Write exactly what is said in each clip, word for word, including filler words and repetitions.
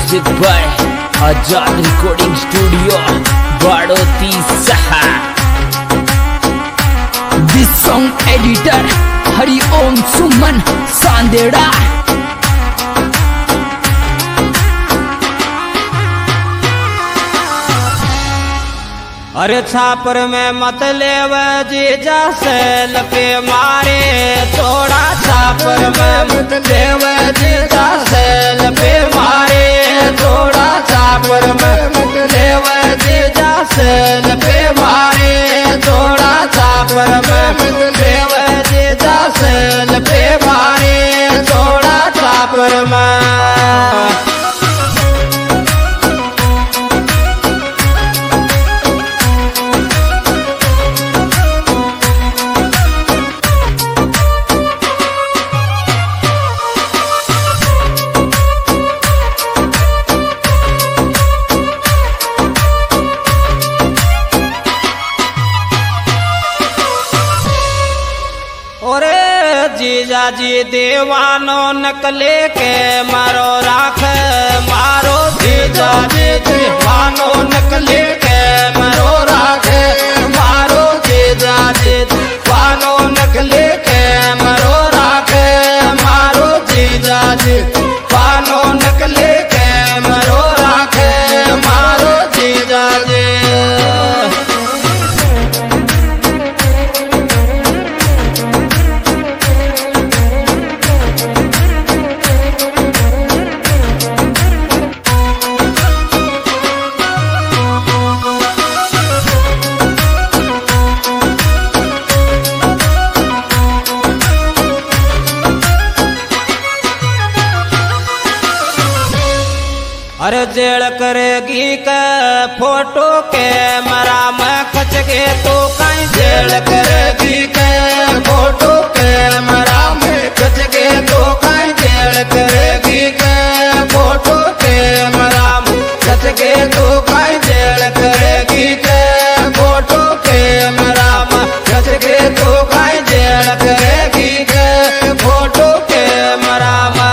Music by Azad recording studio Badoti सहा। This song editor Hari Om Suman Sandeda. अरे छापर में मत लेव जीजा से लपे मारे थोड़ा, छापर में मत लेव जीजा से लपे मारे थोड़ा, छापर में मत लेव जीजा से लपे मारे थोड़ा, छापर में मत लेव जीजा से लपे मारे थोड़ा, छापर में। जीजा जी दीवानो नकले के मारो राख मारो, जीजा जी दीवानो नकले के मारो राख मारो, जीजा जी दीवानो नकले के मारो राख मारो, जीजा जी दीवानो नकले के मारो राख मारो, जीजा जी। अरे जेड़ करेगी के फोटो के मरा में खच के तो कहीं, जेड़ करेगी के फोटो के मरा में खच के तो कहीं, जेड़ करेगी के फोटो के मरा में खच के तो कहीं, जेड़ करेगी के फोटो के मरा में खच के तो कहीं, जेड़ करेगी के फोटो के मरा में।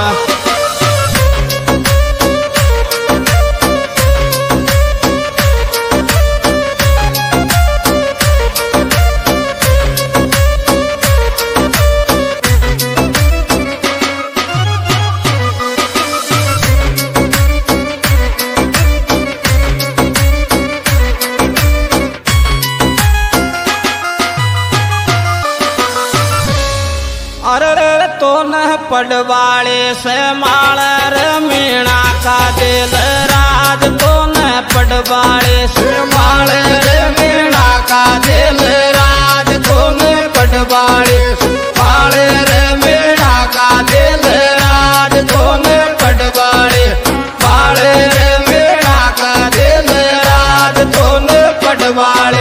अरे तो न पडवाले से मालर मीणा का दिल राज, तो न पडवाले से मालर मीणा का दिल राज, तो न पडवाले से मालर मीणा का दिल राज, तो न पडवाले मालर मीणा का दिल राज, तो न पडवाले।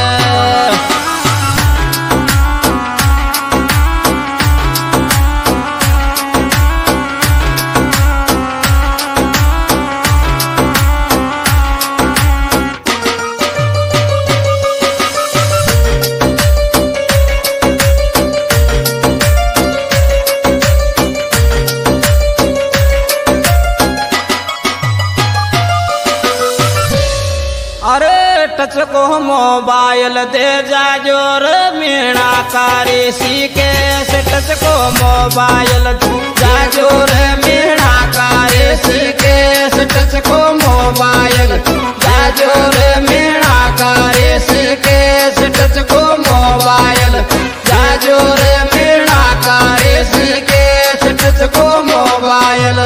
अरे टच को मोबाइल दे जाजो रे मीणा कारी सीके से, टच को मोबाइल दे जाजो रे मीणा कारी सीके से, टच को मोबाइल जाजो रे मीणा कारी सीके से, टच को मोबाइल जाजो रे मीणा कारी सीके से, टच को mobile.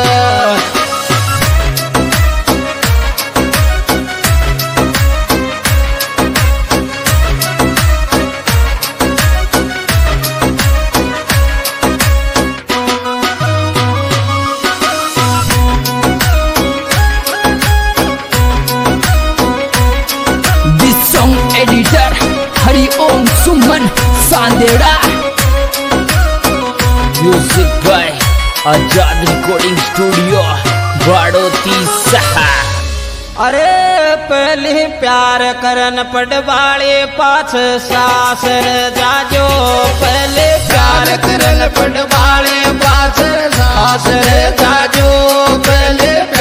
Editor Hari Om Suman Sandeda. Music by Azad recording studio Badoti सहा। अरे पहली प्यार करन पड़वाले पाछ सासर जाजो, पहले प्यार करन पड़वाले पाछ सासर जाजो, पहले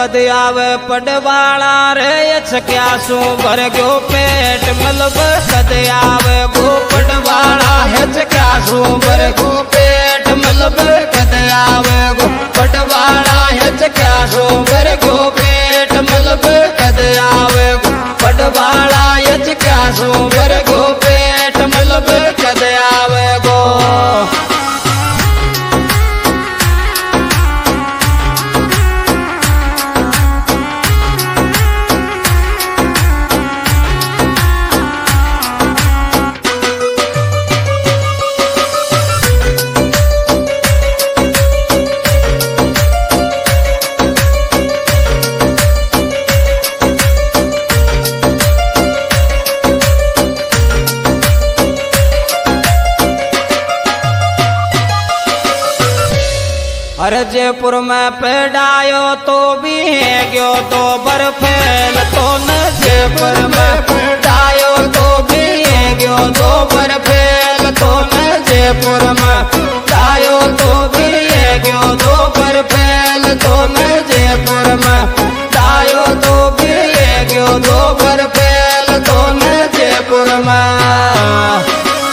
कद आवे पडवाला रे छक्या सू भर गयो पेट मतलब कद आवे गो पडवाला है छक्या सू भर गयो पेट मतलब कद आवे गो पडवाला है छक्या सू भर गयो पेट मतलब कद आवे गो पडवाला है छक्या सू भर गयो पेट मतलब कद आवे गो। अरे जयपुर में पेड़ायो तो भी है गयो तो बर्फेल तो न जयपुर में पेड़ायो तो भी है गयो तो बर्फेल तो न जयपुर में पेड़ायो तो भी है गयो तो बर्फेल तो न जयपुर में पेड़ायो तो भी है गयो तो बर्फेल तो न जयपुर में।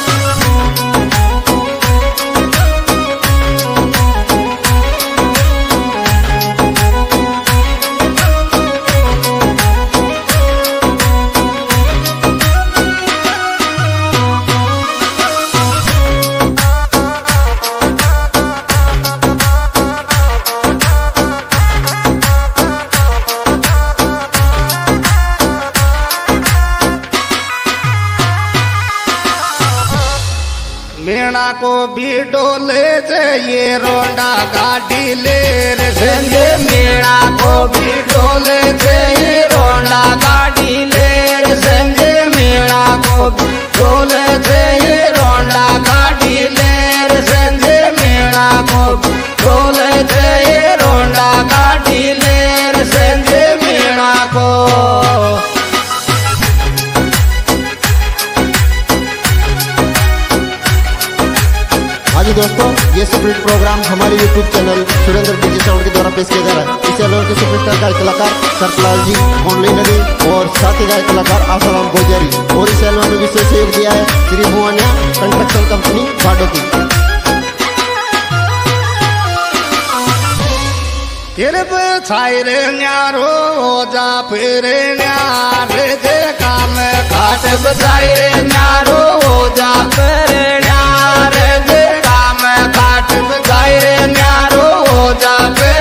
मीणा को भी डोले ये रोंडा गाड़ी ले रे संगे मीणा को भी डोले ये रोंडा गाड़ी ले रे संगे मीणा को भी डोले ये रोंडा गाड़ी ले रे संगे मीणा को भी डोले ये रोंडा गाड़ी ले रे संगे मीणा को। हाँ जी दोस्तों, ये सुपरहिट प्रोग्राम हमारे YouTube channel Surendra DJ sound के द्वारा पेश किया जा रहा है। इस एल्बम के सुपरस्टार गायक कलाकार सरतलाल जी, मोनली नदी और साथी गायक कलाकार आसाराम गोजरी। और इस एल्बम में विशेष सहयोग दिया है श्री भुवनिया कंस्ट्रक्शन कंपनी बाडोती। छायरे न्यारो जा फिरे न्यारे दे काम काट बजायरे न्यारो जा फिरे न्यारे दे काम काट बजायरे न्यारो जा